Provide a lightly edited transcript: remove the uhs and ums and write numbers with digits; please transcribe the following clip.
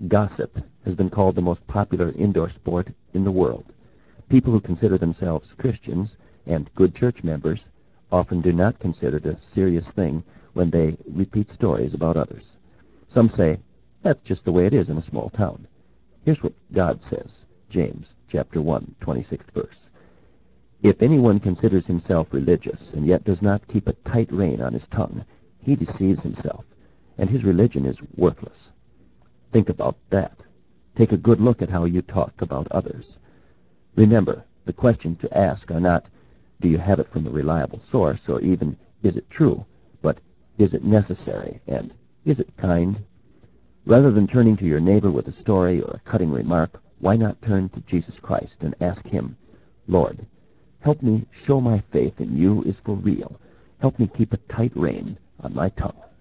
Gossip has been called the most popular indoor sport in the world. People who consider themselves Christians and good church members often do not consider it a serious thing when they repeat stories about others. Some say, that's just the way it is in a small town. Here's what God says, James chapter 1, 26th verse. If anyone considers himself religious and yet does not keep a tight rein on his tongue, he deceives himself, and his religion is worthless. Think about that. Take a good look at how you talk about others. Remember, the questions to ask are not, do you have it from a reliable source, or even, is it true, but is it necessary, and is it kind? Rather than turning to your neighbor with a story or a cutting remark, why not turn to Jesus Christ and ask him, Lord, help me show my faith in you is for real. Help me keep a tight rein on my tongue.